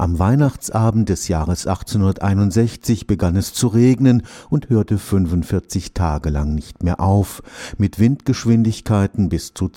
Am Weihnachtsabend des Jahres 1861 begann es zu regnen und hörte 45 Tage lang nicht mehr auf. Mit Windgeschwindigkeiten bis zu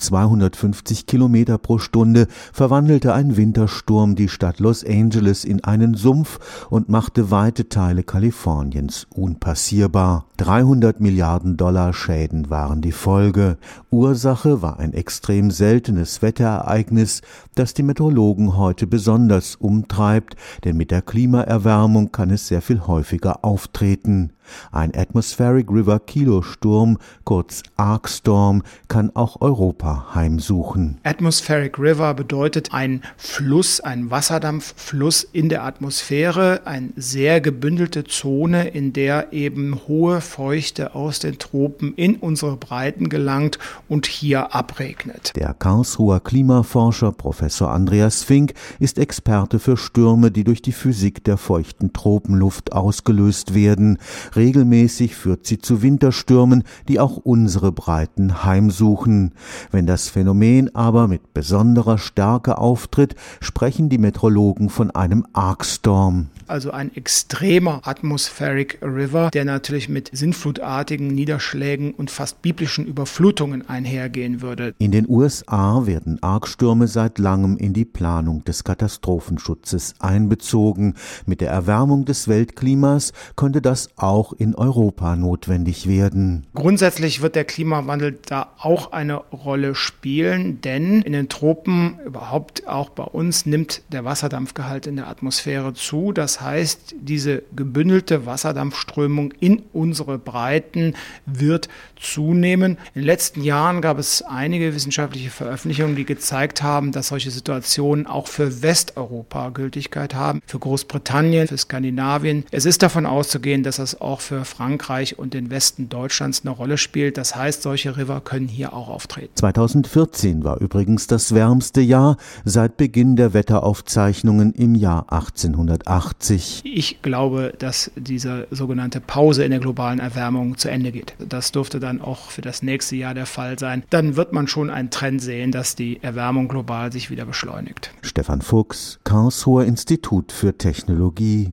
250 Kilometer pro Stunde verwandelte ein Wintersturm die Stadt Los Angeles in einen Sumpf und machte weite Teile Kaliforniens unpassierbar. 300 Milliarden Dollar Schäden waren die Folge. Ursache war ein extrem seltenes Wetterereignis, das die Meteorologen heute besonders umtreibt, denn mit der Klimaerwärmung kann es sehr viel häufiger auftreten. Ein Atmospheric River Kilosturm, kurz Arcstorm, kann auch Europa heimsuchen. Atmospheric River bedeutet ein Fluss, ein Wasserdampffluss in der Atmosphäre, eine sehr gebündelte Zone, in der eben hohe Feuchte aus den Tropen in unsere Breiten gelangt und hier abregnet. Der Karlsruher Klimaforscher Professor Andreas Fink ist Experte für Stürme, die durch die Physik der feuchten Tropenluft ausgelöst werden. Regelmäßig führt sie zu Winterstürmen, die auch unsere Breiten heimsuchen. Wenn das Phänomen aber mit besonderer Stärke auftritt, sprechen die Meteorologen von einem Arcstorm. Also ein extremer Atmospheric River, der natürlich mit sintflutartigen Niederschlägen und fast biblischen Überflutungen einhergehen würde. In den USA werden Arcstürme seit langem in die Planung des Katastrophenschutzes einbezogen. Mit der Erwärmung des Weltklimas könnte das auch in Europa notwendig werden. Grundsätzlich wird der Klimawandel da auch eine Rolle spielen, denn in den Tropen, überhaupt auch bei uns, nimmt der Wasserdampfgehalt in der Atmosphäre zu. Das heißt, diese gebündelte Wasserdampfströmung in unsere Breiten wird zunehmen. In den letzten Jahren gab es einige wissenschaftliche Veröffentlichungen, die gezeigt haben, dass solche Situationen auch für Westeuropa Gültigkeit haben, für Großbritannien, für Skandinavien. Es ist davon auszugehen, dass das auch für Frankreich und den Westen Deutschlands eine Rolle spielt. Das heißt, solche River können hier auch auftreten. 2014 war übrigens das wärmste Jahr seit Beginn der Wetteraufzeichnungen im Jahr 1880. Ich glaube, dass diese sogenannte Pause in der globalen Erwärmung zu Ende geht. Das dürfte dann auch für das nächste Jahr der Fall sein. Dann wird man schon einen Trend sehen, dass die Erwärmung global sich wieder beschleunigt. Stefan Fuchs, Karlsruher Institut für Technologie.